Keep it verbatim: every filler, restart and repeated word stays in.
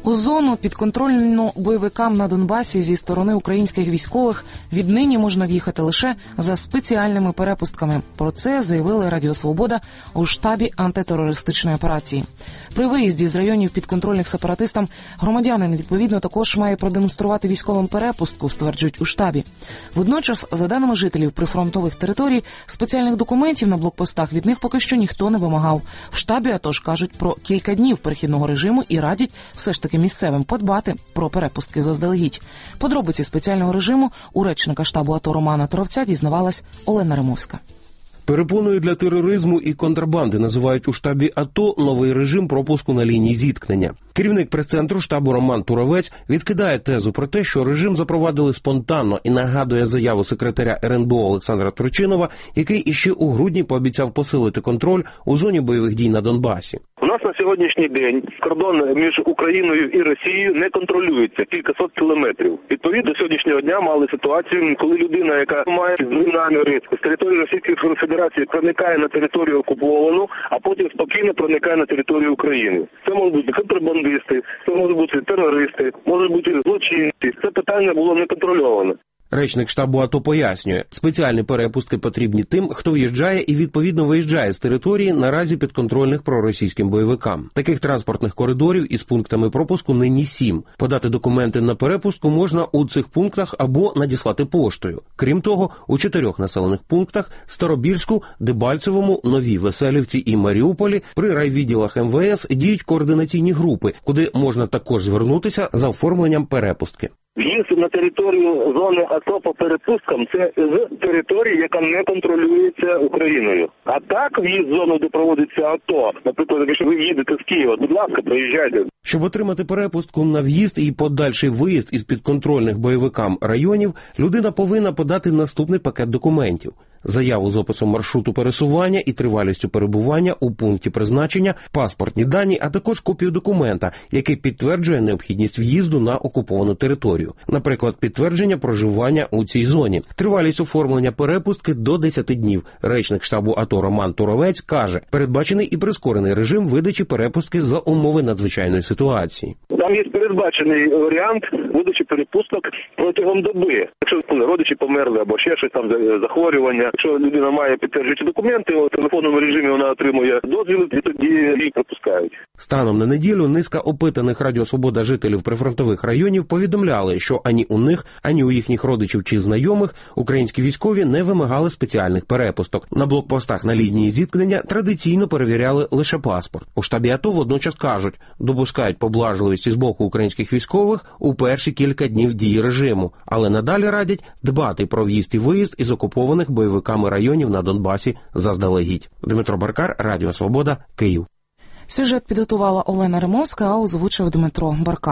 У зону, підконтрольну бойовикам на Донбасі зі сторони українських військових, віднині можна в'їхати лише за спеціальними перепустками. Про це заявили Радіо Свобода у штабі антитерористичної операції. При виїзді з районів підконтрольних сепаратистам громадянин, відповідно, також має продемонструвати військовим перепустку, стверджують у штабі. Водночас, за даними жителів прифронтових територій, спеціальних документів на блокпостах від них поки що ніхто не вимагав. В штабі АТО ж кажуть про кілька днів перехідного режиму і радять все ж таки місцевим подбати про перепустки заздалегідь. Подробиці спеціального режиму у речника штабу АТО Романа Туровця дізнавалась Олена Римовська. Перепоною для тероризму і контрабанди називають у штабі АТО новий режим пропуску на лінії зіткнення. Керівник прес-центру штабу Роман Туровець відкидає тезу про те, що режим запровадили спонтанно, і нагадує заяву секретаря ер ен бе о Олександра Турчинова, який іще у грудні пообіцяв посилити контроль у зоні бойових дій на Донбасі. У нас на сьогоднішній день кордон між Україною і Росією не контролюється кількасот кілометрів. Відповідно, сьогоднішнього дня мали ситуацію, коли людина, яка має злі наміри з території Російської Федерації, проникає на територію окуповану, а потім спокійно проникає на територію України. Це можуть бути контрабандисти, це можуть бути терористи, можуть бути злочинці. Це питання було не контрольоване. Речник штабу АТО пояснює, спеціальні перепустки потрібні тим, хто в'їжджає і відповідно виїжджає з території наразі підконтрольних проросійським бойовикам. Таких транспортних коридорів із пунктами пропуску нині сім. Подати документи на перепустку можна у цих пунктах або надіслати поштою. Крім того, у чотирьох населених пунктах – Старобільську, Дебальцевому, Новій Веселівці і Маріуполі – при райвідділах ем ве ес діють координаційні групи, куди можна також звернутися за оформленням перепустки. В'їзд на територію зони АТО по перепусткам – це з території, яка не контролюється Україною. А так в'їзд в зону, де проводиться АТО, наприклад, якщо ви їдете з Києва, будь ласка, приїжджайте. Щоб отримати перепустку на в'їзд і подальший виїзд із підконтрольних бойовикам районів, людина повинна подати наступний пакет документів. Заяву з описом маршруту пересування і тривалістю перебування у пункті призначення, паспортні дані, а також копію документа, який підтверджує необхідність в'їзду на окуповану територію. Наприклад, підтвердження проживання у цій зоні. Тривалість оформлення перепустки до десяти днів. Речник штабу АТО Роман Туровець каже, передбачений і прискорений режим видачі перепустки за умови надзвичайної ситуації. Там є передбачений варіант видачі перепусток протягом доби. Якщо родичі померли або ще щось там захворювання, якщо людина має підтверджуючі документи, у телефонному режимі вона отримує дозвіл, і тоді її пропускають. Станом на неділю низка опитаних Радіо Свобода жителів прифронтових районів повідомляли, що ані у них, ані у їхніх родичів чи знайомих українські військові не вимагали спеціальних перепусток. На блокпостах на лінії зіткнення традиційно перевіряли лише паспорт. У штабі АТО водночас кажуть, допускають поблажливості з боку українських військових у перші кілька днів дії режиму, але надалі радять дбати про в'їзд і виїзд із окупованих бойовиками районів на Донбасі заздалегідь. Дмитро Баркар, Радіо Свобода, Київ. Сюжет підготувала Олена Римовська, а озвучив Дмитро Баркар.